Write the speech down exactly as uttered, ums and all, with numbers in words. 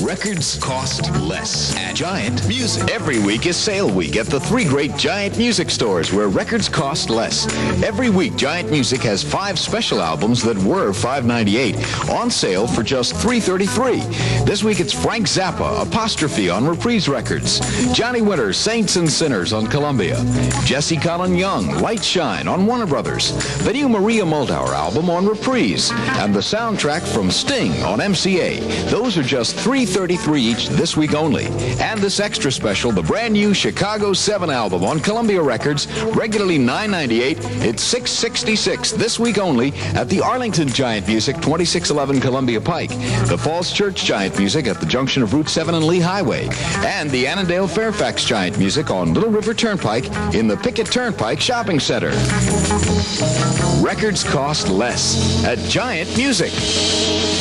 Records cost less at Giant Music. Every week is sale week at the three great Giant Music stores where records cost less. Every week, Giant Music has five special albums that were five ninety-eight on sale for just three thirty-three. This week it's Frank Zappa, Apostrophe on Reprise Records, Johnny Winter, Saints and Sinners on Columbia, Jesse Colin Young, Light Shine on Warner Brothers, the new Maria Muldaur album on Reprise, and the soundtrack from Sting on M C A. Those are just three thirty-three each this week only. And this extra special, the brand new Chicago seven album on Columbia Records, regularly nine ninety-eight, it's six sixty-six this week only at the Arlington Giant Music, twenty-six eleven Columbia Pike, the Falls Church Giant Music at the junction of Route seven and Lee Highway, and the Annandale Fairfax Giant Music on Little River Turnpike in the Pickett Turnpike Shopping Center. Records cost less at Giant Music.